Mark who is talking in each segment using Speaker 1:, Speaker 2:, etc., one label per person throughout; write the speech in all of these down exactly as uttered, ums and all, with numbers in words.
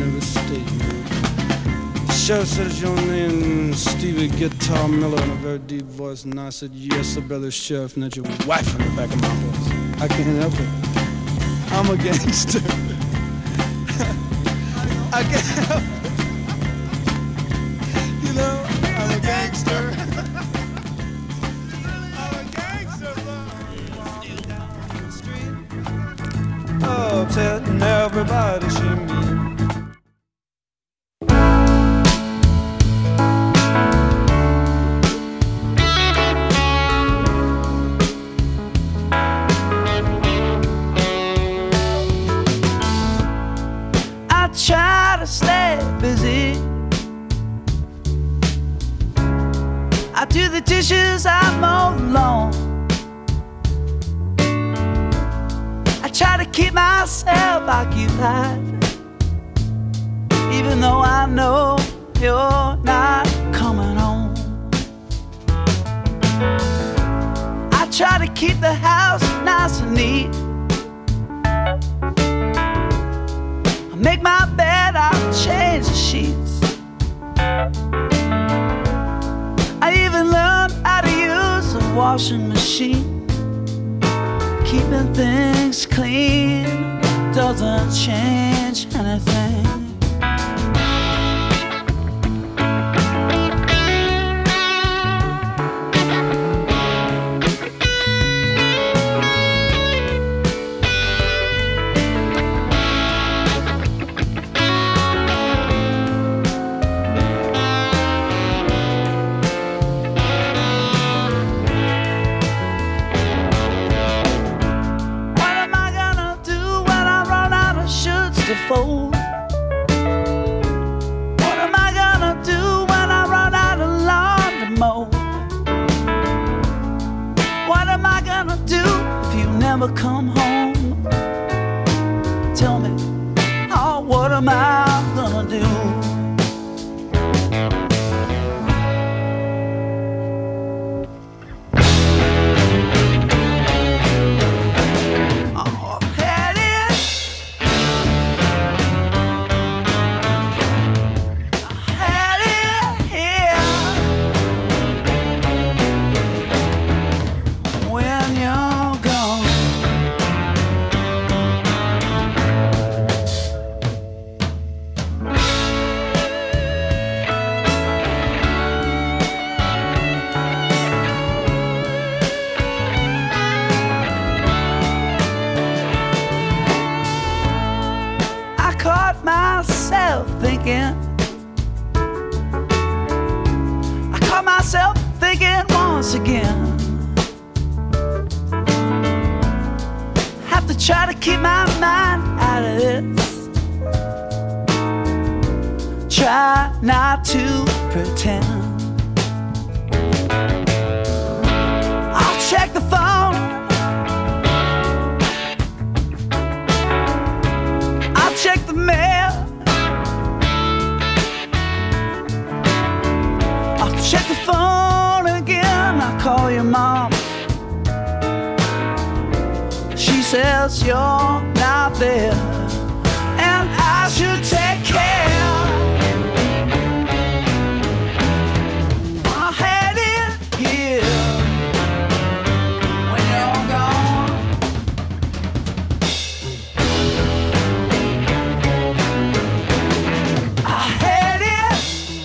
Speaker 1: every state, man. The sheriff said, "Is your name Stevie Guitar Miller?" in a very deep voice, and I said, "Yes, sir, brother sheriff," and that's your wife in the back of my horse. I can't help it. I'm a gangster. I can't help it. You know, I'm a gangster. I'm a gangster, bro. Oh, telling everybody she me.
Speaker 2: Try to stay busy. I do the dishes, I mow the lawn. I try to keep myself occupied, even though I know you're not coming home. I try to keep the house nice and neat. Make my bed, I'll change the sheets. I even learned how to use a washing machine. Keeping things clean doesn't change anything. Fold. What am I gonna do when I run out of lawn to mow? What am I gonna do if you never come home? Tell me, oh, what am I gonna do? Myself thinking, I caught myself thinking once again. Have to try to keep my mind out of this. Try not to pretend. I'll check the phone. I'll check the mail. Check the phone again, I call your mom. She says you're not there, and I should take care. I had it here when you're gone. I had it.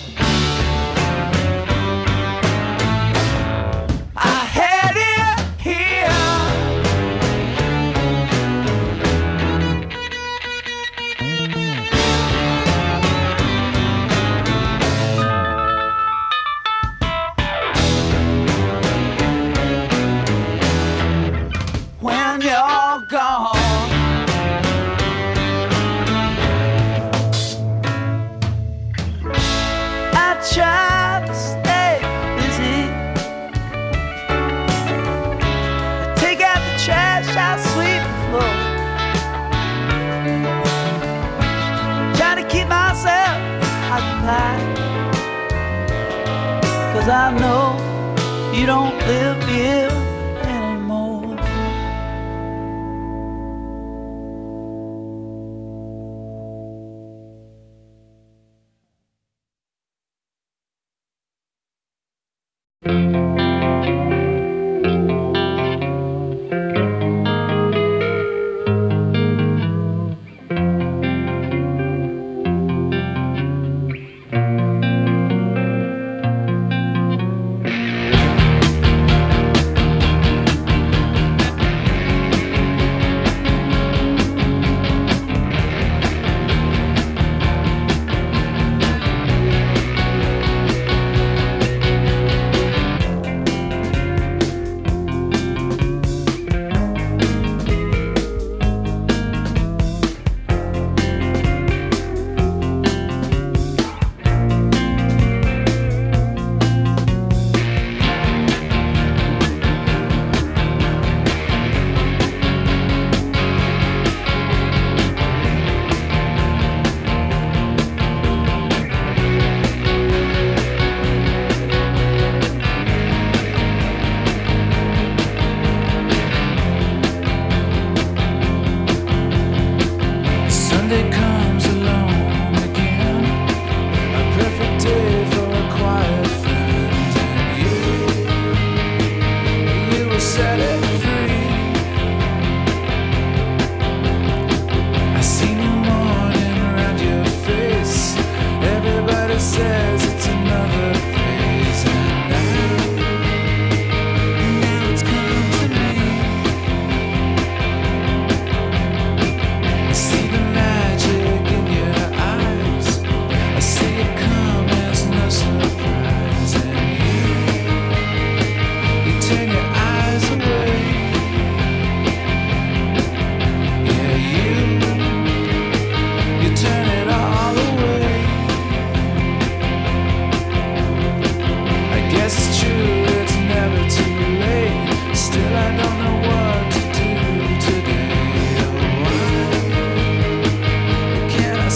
Speaker 2: When you're gone, I try to stay busy. I take out the trash, I sweep the floor. Try to keep myself occupied, 'cause I know you don't live here anymore.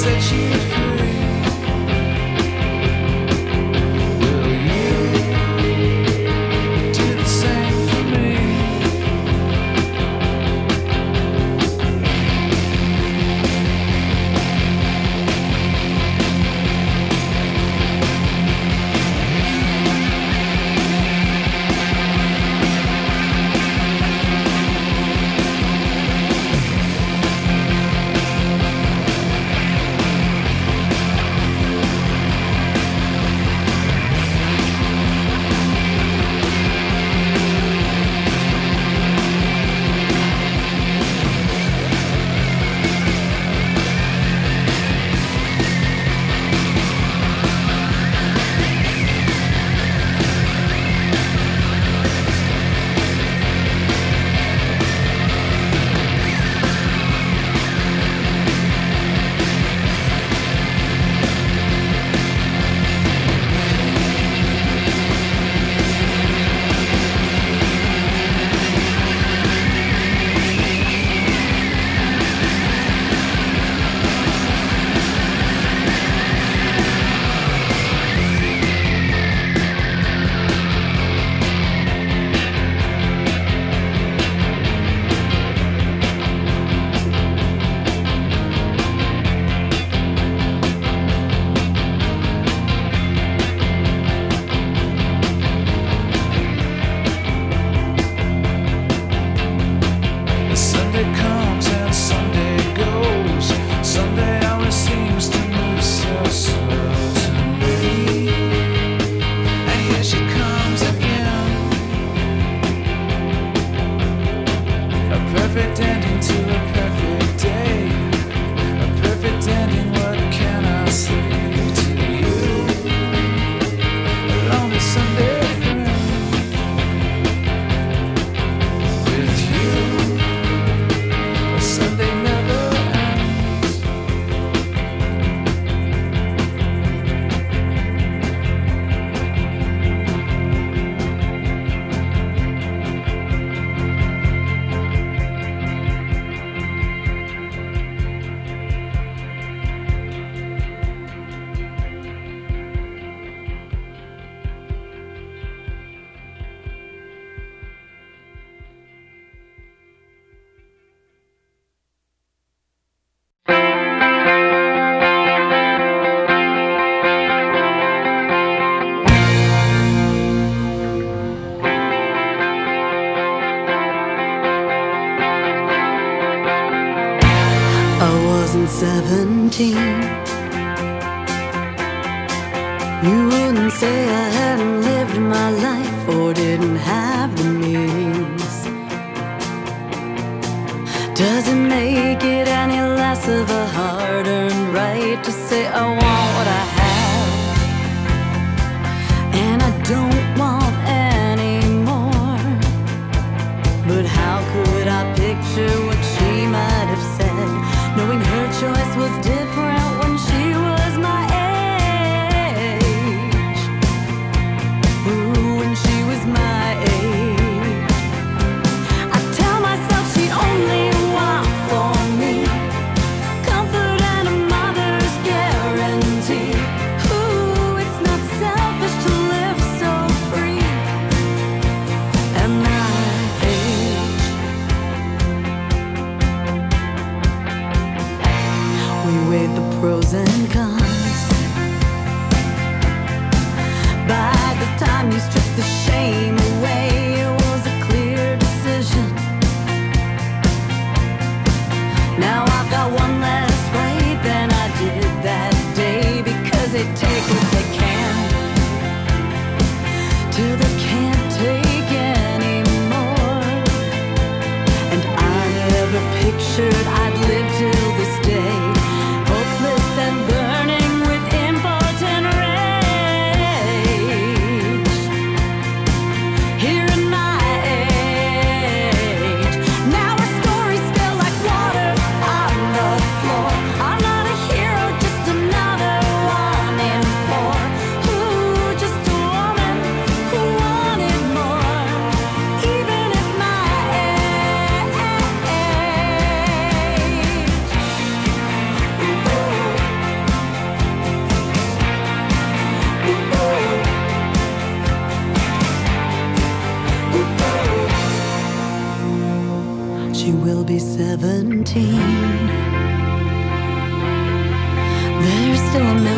Speaker 3: seventeen. You wouldn't say I hadn't lived my life or didn't have the means. Doesn't make it any less of a hard-earned right to say I want what I have, and I don't want any more. But how could I picture what she might have said, knowing her choice was different when she was my age? Ooh, when she was my age. I tell myself she'd only want for me comfort and a mother's guarantee. Ooh, it's not selfish to live so free at my age. We weighed the pros and cons. By the time you strip the shame away, it was a clear decision. Now I've got one less right than I did that day, because they take what they can till they can't take anymore. And I never pictured I'd live till this day, hopeless and burning with impotent rage. Here in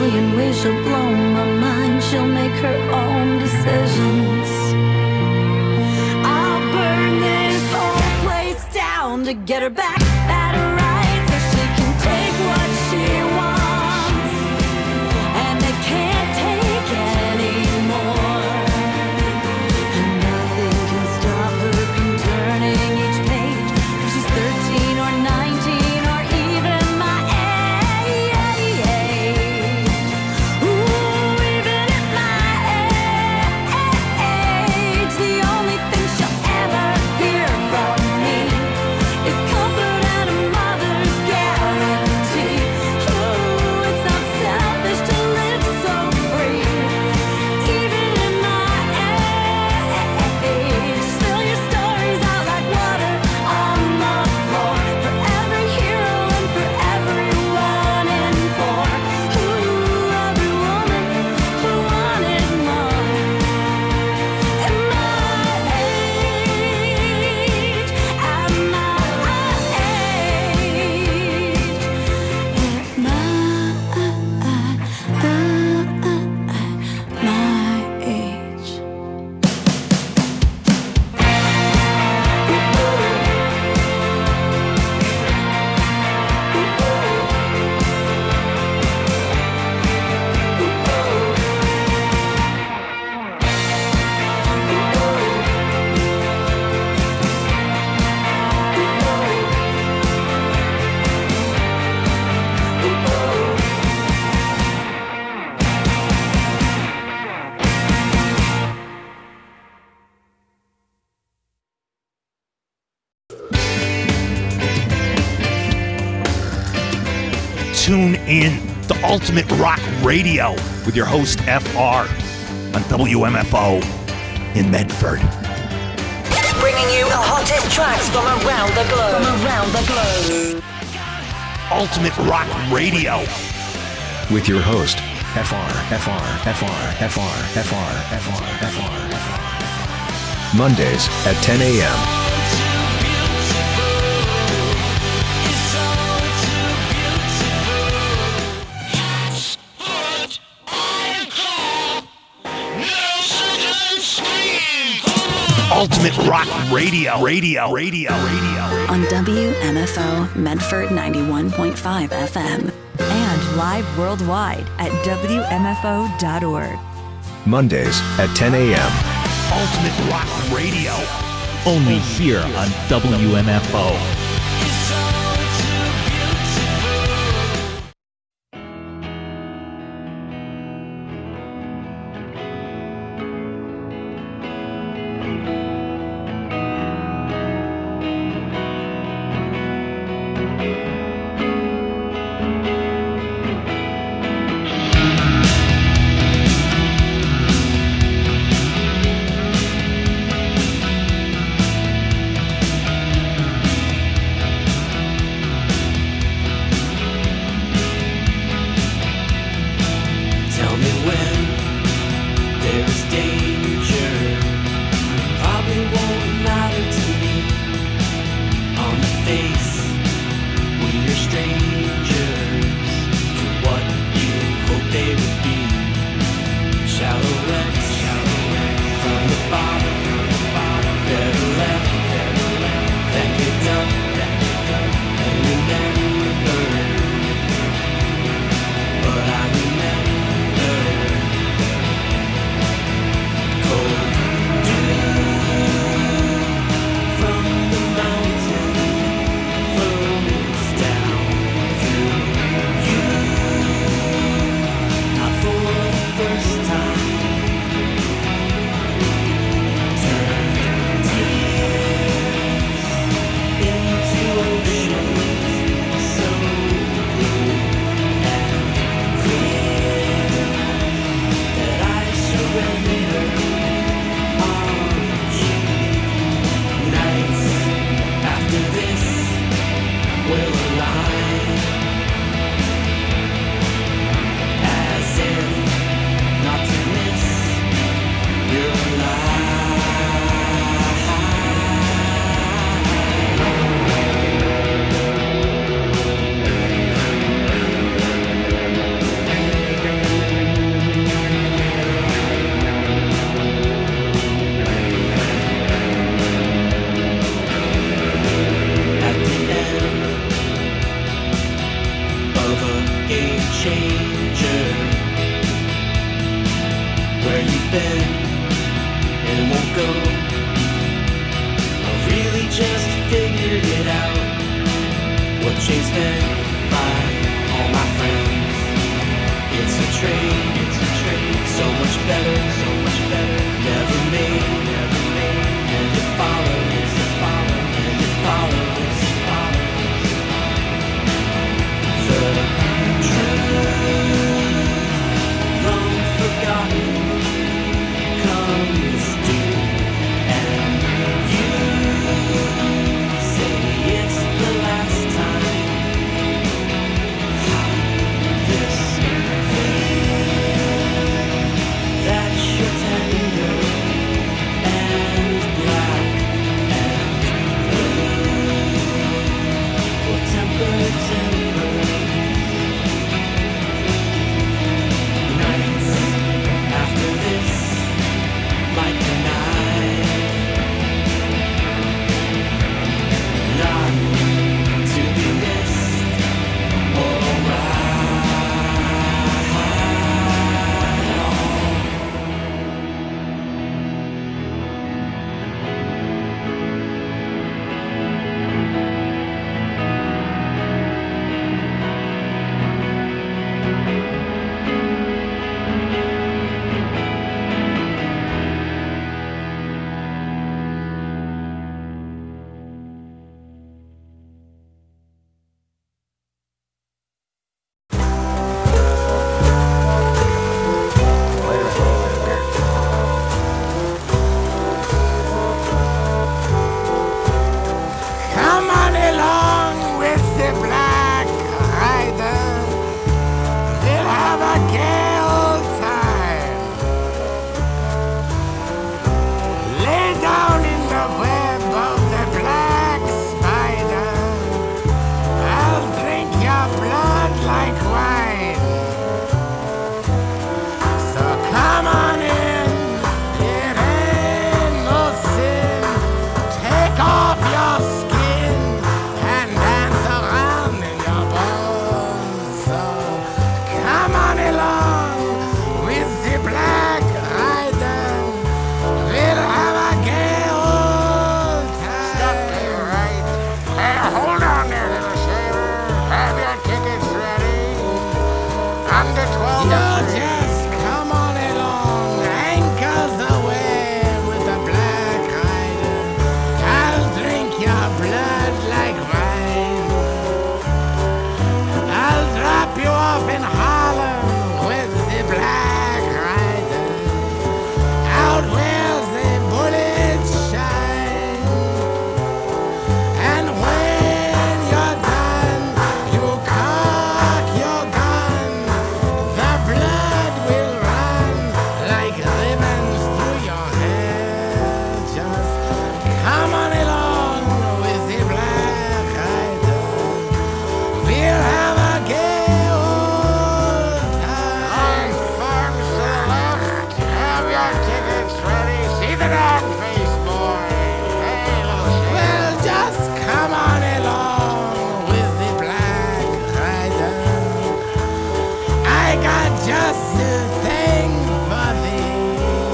Speaker 3: million ways she'll blow my mind. She'll make her own decisions. I'll burn this whole place down to get her back at her right, so she can take what she wants, and they can't take anymore. And nothing can stop her from turning each page. If she's thirteen or nineteen or even my age. Ooh, even at my age, the only thing she'll ever hear from me is comfort and a mother's guarantee. Ooh, it's not selfish to live so free. Even in my age, spill your stories out like water on the floor. For every hero and for everyone in for. Ooh, every woman who wanted more. At my age, at my age, at my age.
Speaker 4: Tune in to Ultimate Rock Radio with your host F R on W M F O in Medford.
Speaker 5: Bringing you the hottest tracks from around the globe. From around the globe.
Speaker 4: Ultimate Rock Radio
Speaker 6: with your host F R, F R, F R, F R, F R, F R, F R, F R. Mondays at ten a.m.
Speaker 4: Ultimate Rock Radio, Radio, Radio, Radio.
Speaker 7: On W M F O Medford ninety-one point five F M.
Speaker 8: And live worldwide at W M F O dot org.
Speaker 6: Mondays at ten a.m.
Speaker 4: Ultimate Rock Radio. Only here on W M F O.
Speaker 9: been and won't go. I really just figured it out. What changed been by all my friends. It's a trade, it's a trade. So much better, so much better. Never made, never made. And it follows, it follows, and it follows, it follows. The truth, long forgotten, comes due, and you say it's the last time. This that you're tender and black and blue will temper, temper nights after this like a knife, not to be missed or
Speaker 10: Come on along with the Black Rider. They'll have a gay old time. Lay down in the web of the black spider. I'll drink your blood like wine. So come on in, it ain't no sin. Take off your skin and dance around in your bones. So come on along with the Black Rider. We'll have a gay old time. Stop there, right? Hey, hold on there, little shaver. Have your tickets ready. Under twelve. You just come on along, anchors away with the Black Rider. I'll drink your blood like wine. I'll drop you off in Harlem with the Black Rider. Out where the bullets shine. And when you're done, you cock your gun. The blood will run like ribbons through your hair. Just come on along with the Black Rider. We'll have a gay old time. Farms to the left, have your tickets ready. See the dog face, boy. Hey, little shit. Well, just come on along with the Black Rider. I got just the thing for thee.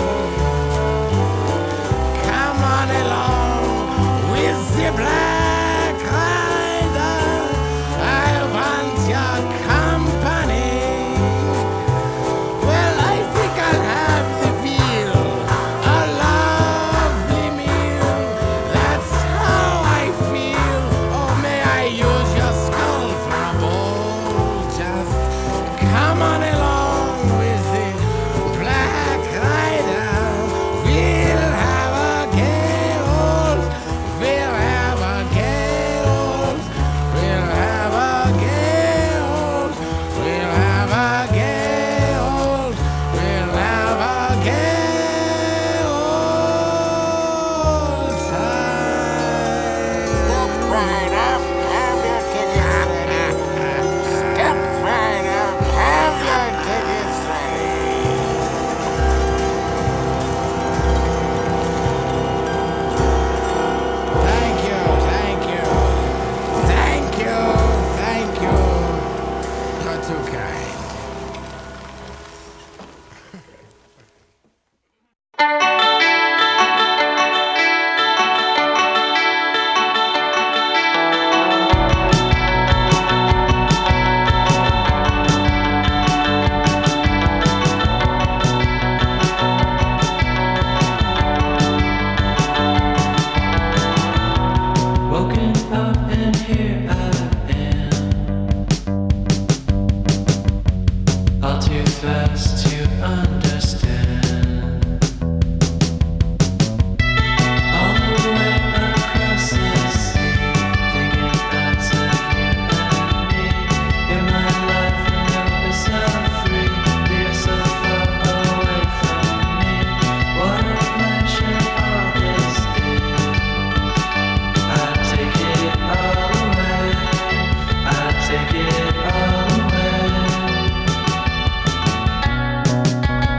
Speaker 10: Come on along with the Black Rider. I want your company. Well, I think I'll have the feel, a lovely meal. That's how I feel. Oh, may I use your skull for a bowl? Just come on along with the
Speaker 9: best to understand. On the way across the sea, thinking back to you and me. In my life, I'll never be so free. You're so far away from me. What a pleasure all this is. I take it all away. I take it all away.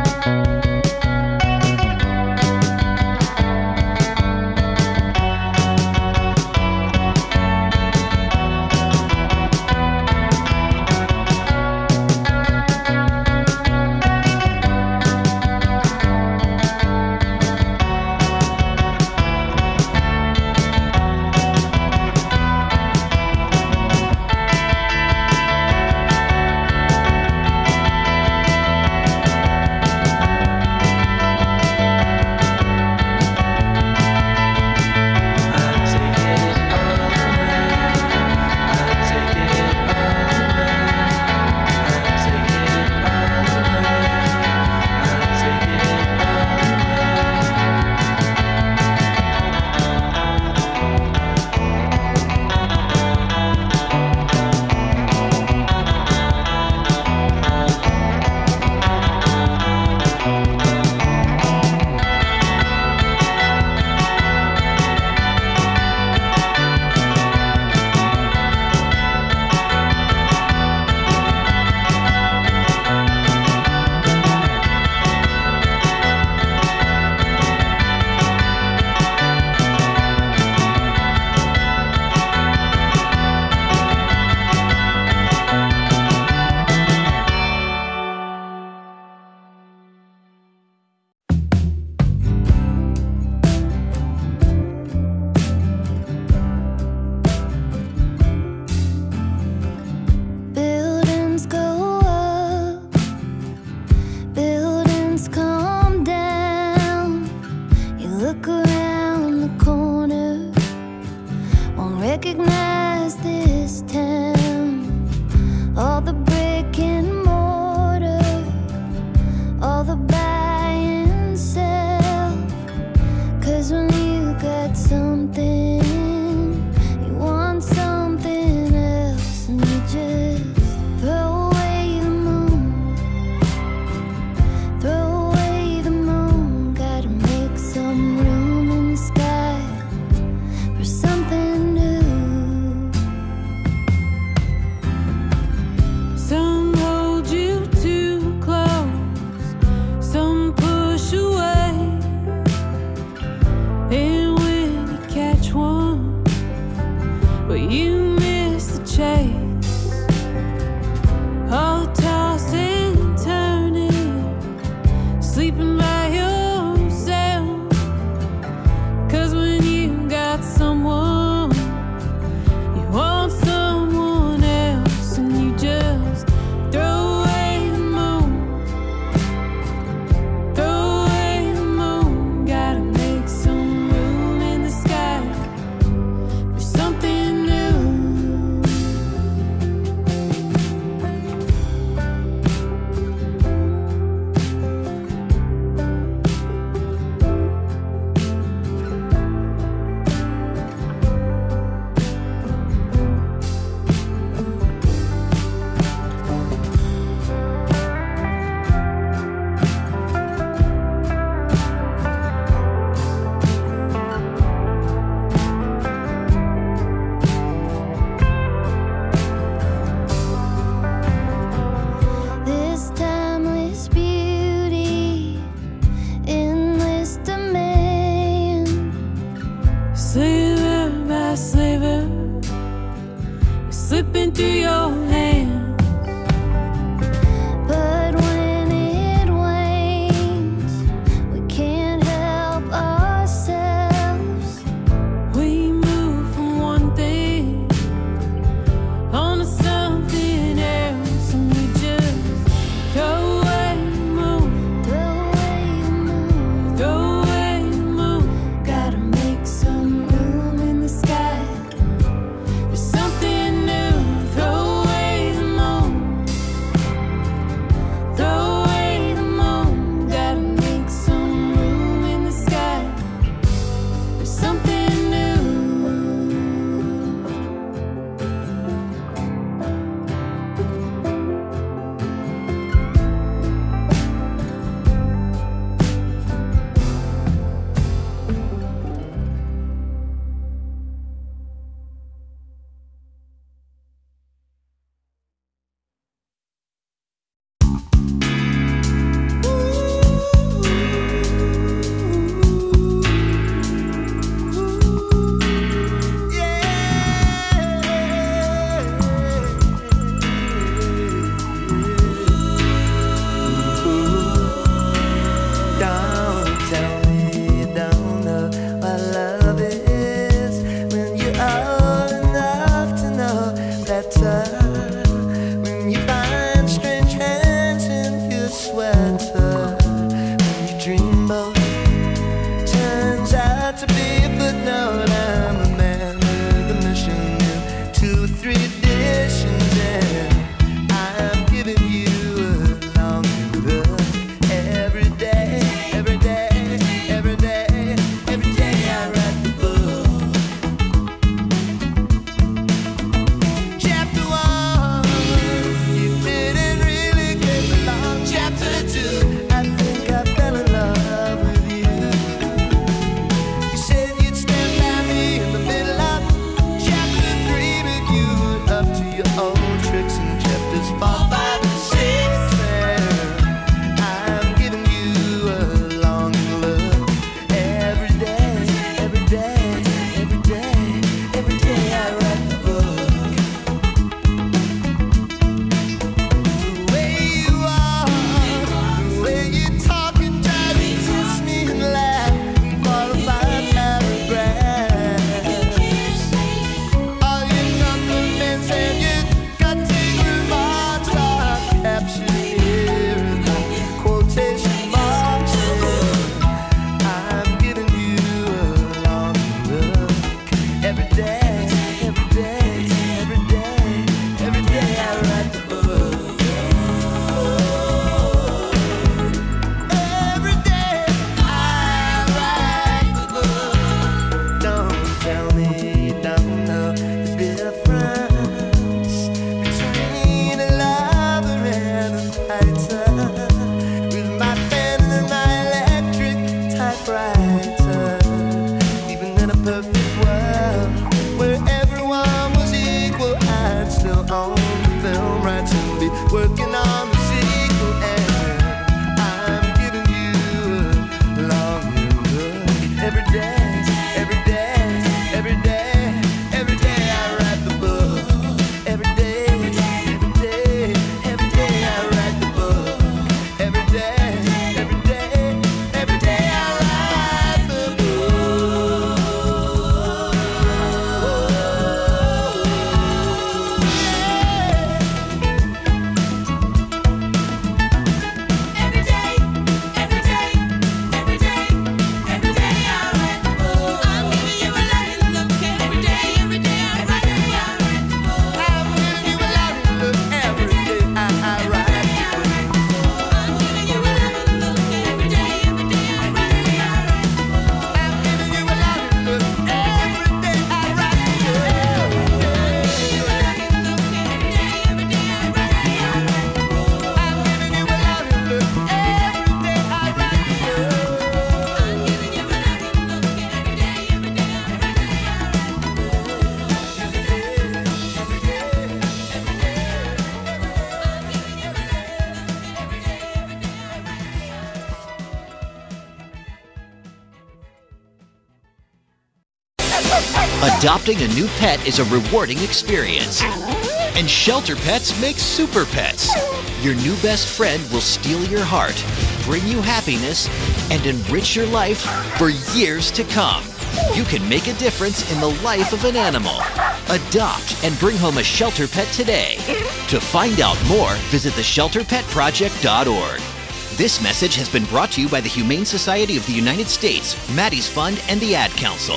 Speaker 11: Adopting a new pet is a rewarding experience. And Shelter Pets makes super pets. Your new best friend will steal your heart, bring you happiness, and enrich your life for years to come. You can make a difference in the life of an animal. Adopt and bring home a Shelter Pet today. To find out more, visit the shelter pet project dot org. This message has been brought to you by the Humane Society of the United States, Maddie's Fund, and the Ad Council.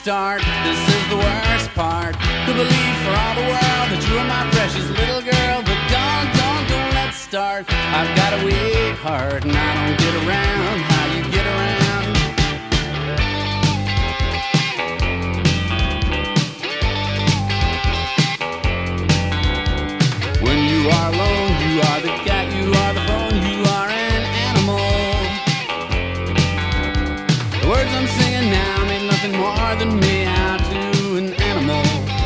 Speaker 2: start. This is the worst part. Could believe for all the world that you are my precious little girl. But don't, don't, don't let's start. I've got a weak heart and I don't get around how you get around. When you are alone, you are the cat, you are the phone, you are an animal. The words I'm singing now mean nothing more than me out to an animal.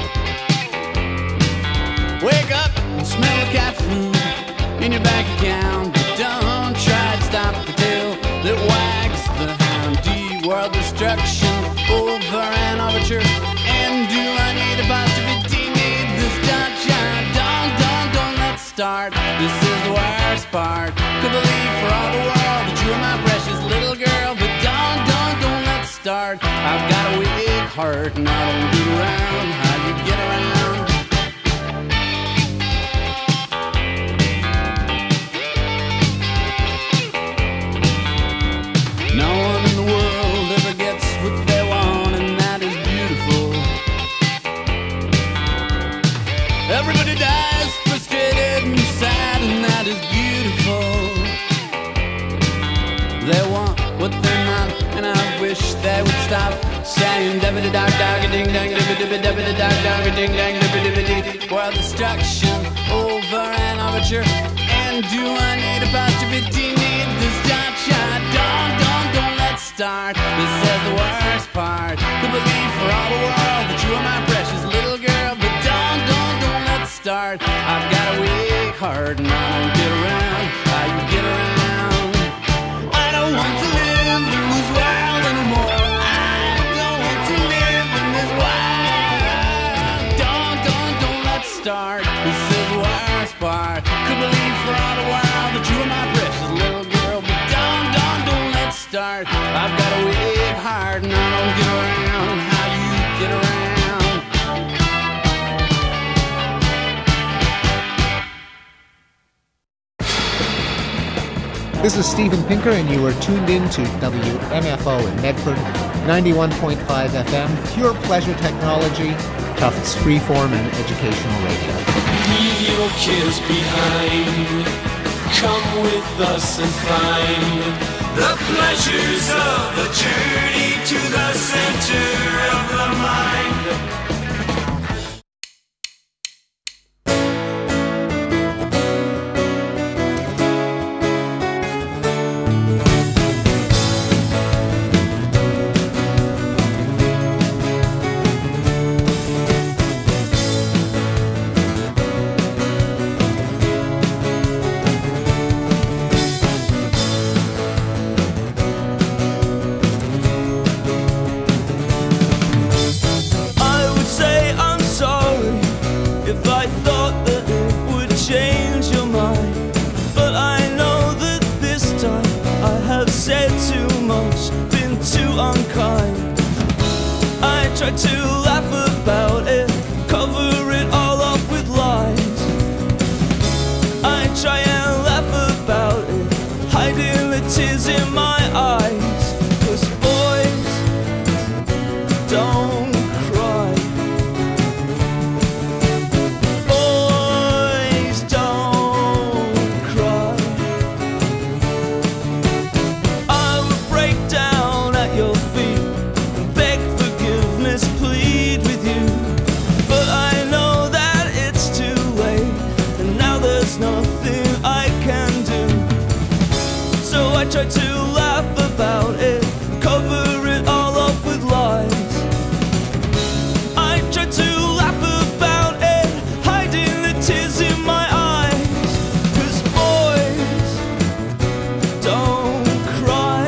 Speaker 2: Wake up and smell the cat food in your bank account. But don't try to stop the tail that wags the hound. D-world destruction over an overture. And do I need a positivity? Need this dot shot? Don't, don't, don't let's start. This is the worst part. Could believe for all the world that you are my precious little girl. But don't, don't, don't let's start. I've got a weak heart and I don't get around how you get around. No one in the world ever gets what they want, and that is beautiful. Everybody dies frustrated and sad, and that is beautiful. They want what they're not, and I wish they would stop saying dabba da dog dog a ding dang dabba dabba dabba da dog dog a ding dang dabba dabba dee. World destruction over an overture. And do I need a positivity? Need this dot shot? Don't, don't, don't let's start. This is the worst part. Could believe for all the world that you are my precious little girl. But don't, don't, don't let's start. I've got a weak heart and I don't get around how you get around. I don't want to live in this world anymore. I don't want to live in this world. Don't, don't, don't let's start. This is the worst part. Could believe for all the world that you are my precious little girl. But don't, don't, don't let's start. I've got a weak heart and I don't get around how you get around.
Speaker 12: This is Steven Pinker, and you are tuned in to W M F O in Medford, ninety-one point five F M, pure pleasure technology, Tufts freeform and educational radio.
Speaker 9: Leave your cares behind. Come with us and find the pleasures of the journey to the center of the mind.
Speaker 13: Try to laugh about it, cover it all up with lies. I try and laugh about it, hiding the tears in my eyes. 'Cause boys don't cry. Boys don't cry. I would break down at your feet, plead with you, but I know that it's too late, and now there's nothing I can do. So I try to laugh about it, cover it all up with lies. I try to laugh about it, hiding the tears in my eyes. 'Cause boys don't cry.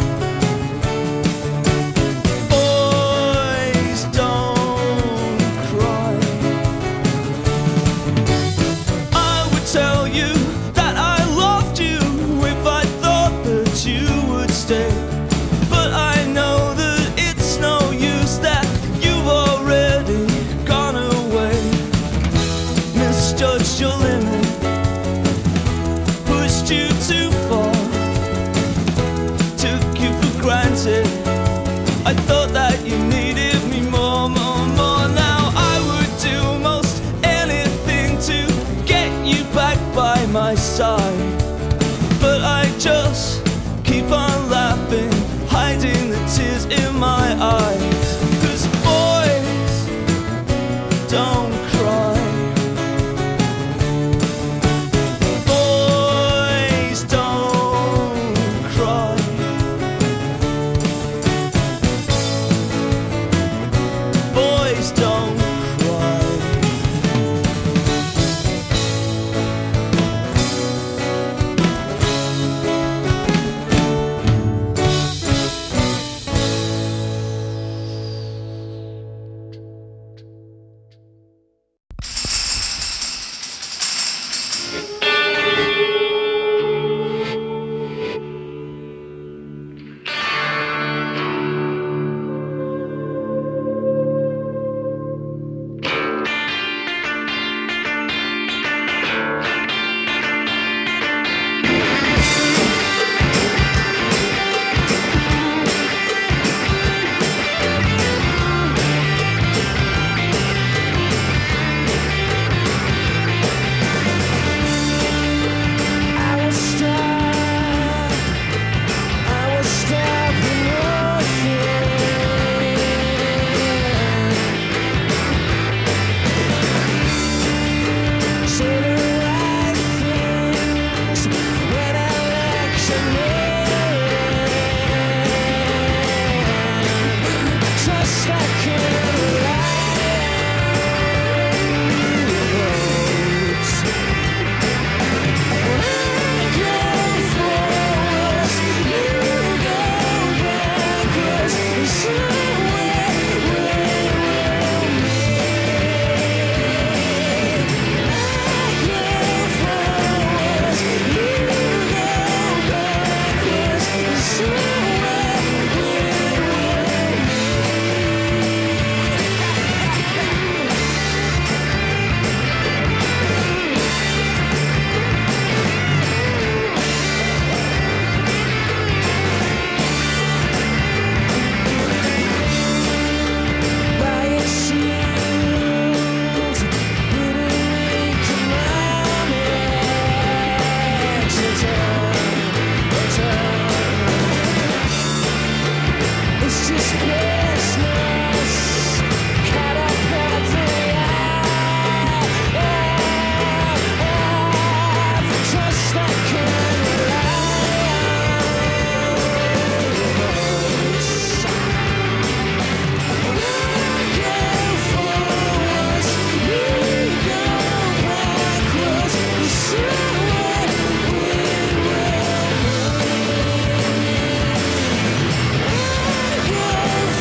Speaker 13: Tell you that I loved you if I thought that you would stay. But I know that it's no use, that you've already gone away. Misjudged your limit, pushed you too far, took you for granted. I thought that you needed me tears in my eyes. 'Cause boys don't cry. Boys don't cry. Boys don't cry. I was starved, I was starved for nothing. Say the right things when electioneering. Just like in roads. When I go forwards, you go backwards. Somewhere we will meet. I go forwards, you go backwards. Somewhere we will by it seems Puerto economics it's just business just like in I go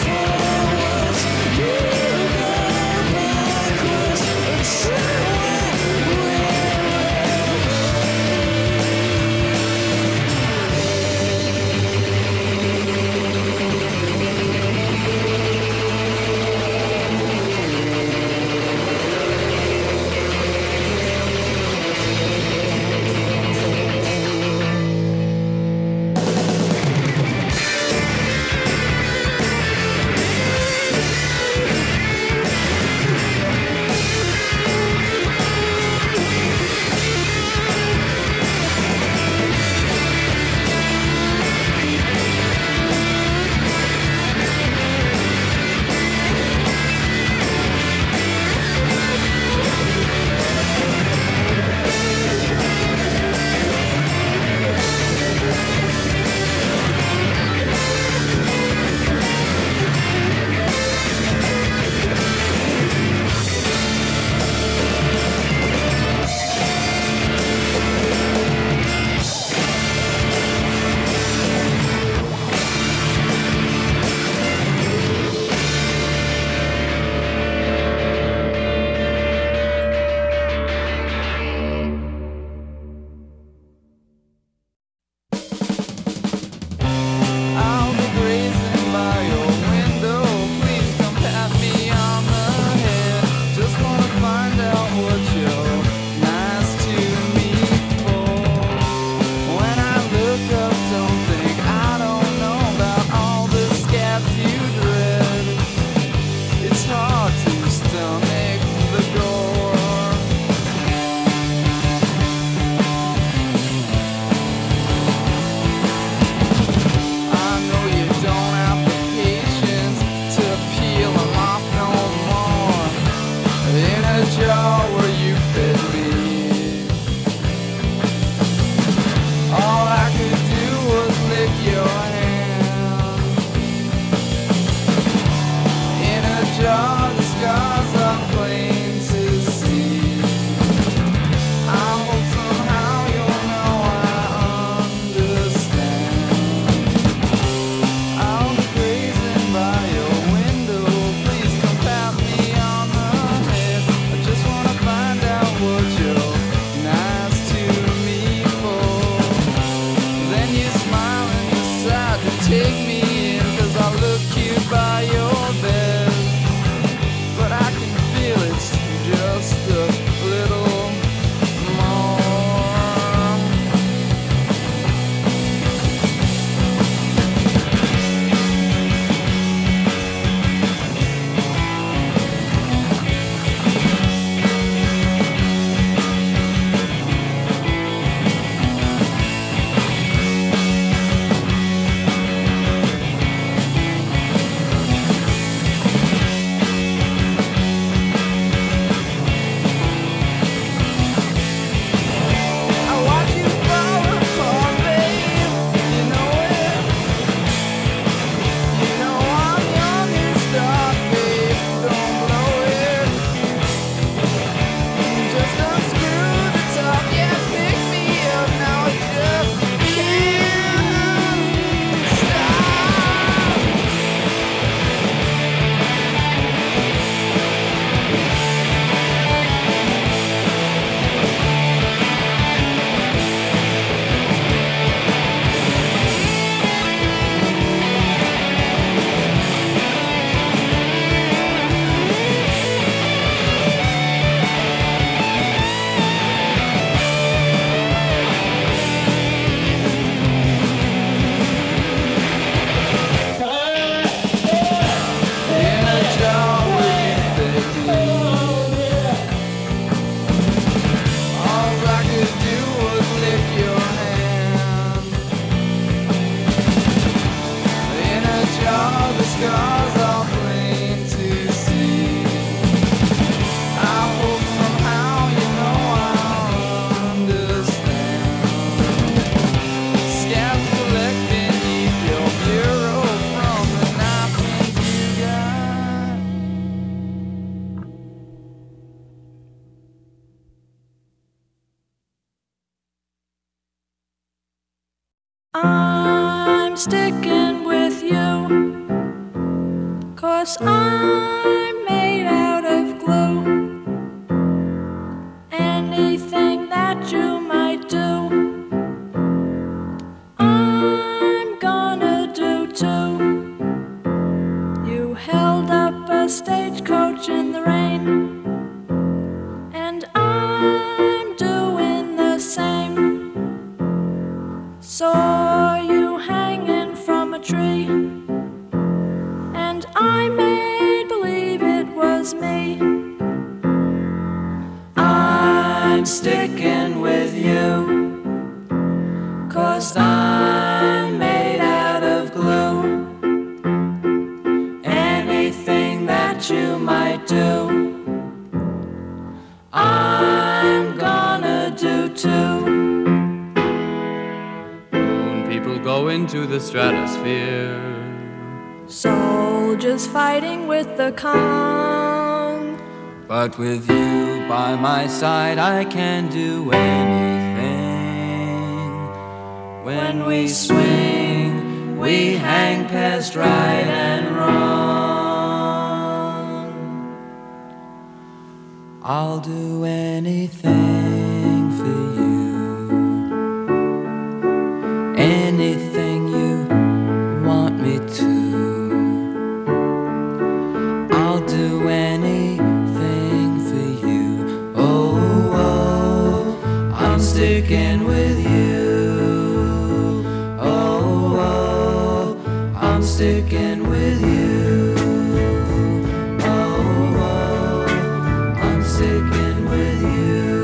Speaker 14: sticking with you, 'cause I'm made out of glue. Anything that you might do, I'm gonna do too. You held up a stagecoach in the rain, and I'm doing the same. Saw you hanging from a tree, and I made believe it was me. I'm sticking with you, 'cause I'm made out of glue. Anything that you might do, I'm gonna do too.
Speaker 2: People go into the stratosphere.
Speaker 14: Soldiers fighting with the Kong.
Speaker 2: But with you by my side, I can do anything. When we swing, we hang past right and wrong. I'll do anything for you. Anything you want me to. I'll do anything for you. Oh, oh, I'm sticking with you. Oh, oh, I'm sticking with you. Oh, oh, I'm sticking with you.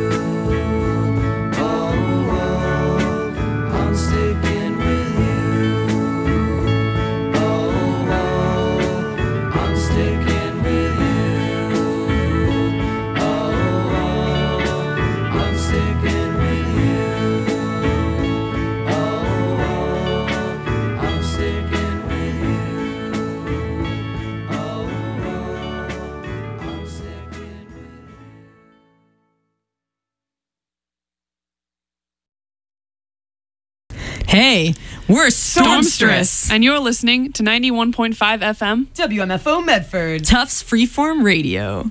Speaker 15: Hey, we're Stormstress.
Speaker 16: And you're listening to ninety-one point five F M
Speaker 15: W M F O Medford. Tufts Freeform Radio.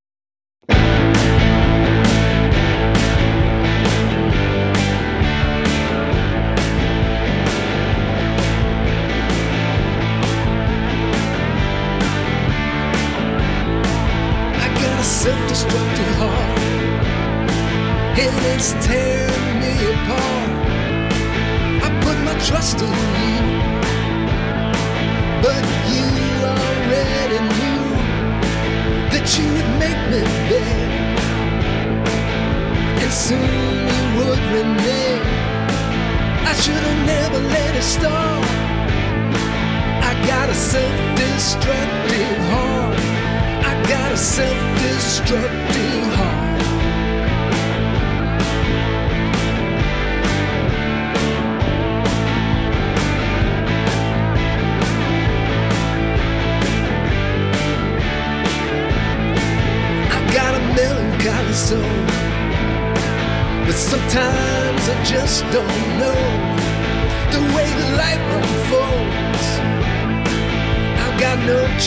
Speaker 17: I got a self-destructive heart, and it's tearing me apart. Put my trust in you, but you already knew that you would make me beg, and soon you would renege. I should have never let it start. I got a self-destructive heart. I got a self-destructive heart. Melancholy soul, but sometimes I just don't know the way life unfolds. I've got no